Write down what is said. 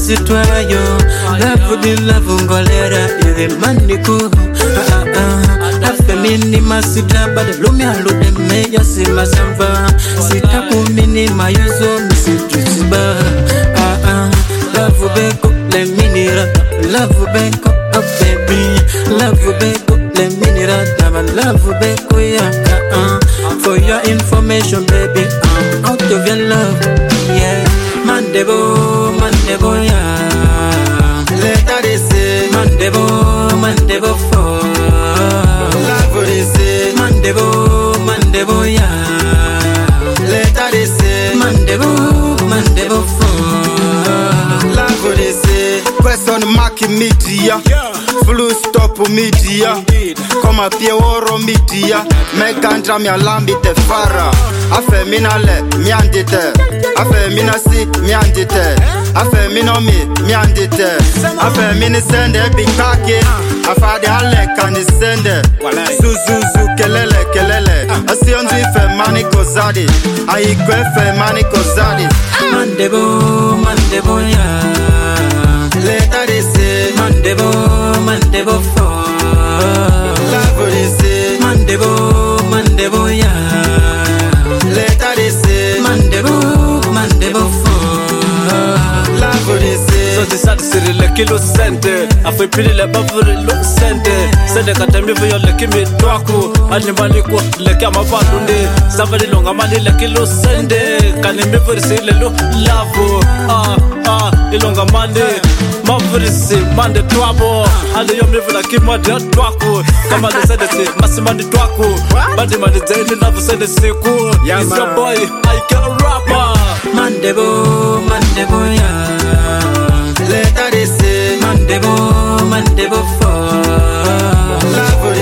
situarayo. Love the love ngolera the maniku. Afemini masita but lumi alude meya sima samba. Sita kumini mayuzo misitusiba. Love beko le minira. Love beko oh baby. Love beko le minira. Love beko ya. For your information, baby, I'm out of your love. Yeah, Mandebo, yeah. Later they say, Mandebo for love they say, Mandebo, yeah. Later they say, Mandebo for love they say. Question mark media, full stop media. Come up here oro media. Megandra mi alambi te fara. Afe mina le mi andite. Afe mina si mi andite. Afe mino mi andite. Afe mini sende bikake. Afa de ale kan sende. Zuzuzu kelele. Asionzu ife mani kozadi. Aiko ife mani kozadi. Mandebo yeah. Later they say, Mandebo for love they say, Mandebo yeah. Later they say, Mandebo for love they say. So decide to le kilo sente. Afu pili le bavuri lo sente. Sende katemi vyo le kimi twaku. Animali ko le kama balunde. Savali longa mali le kilo sende. Kanemi vuri se le lo lavo. Ilonga mande. Mavuri se mande twabo. Ale yo mivula kima dia twaku. Kama le sende se masimandi twaku. Badi mande zaini love sende siku. It's your boy, I can rapper. Mandebo yeah. Later they say, Mandebo for love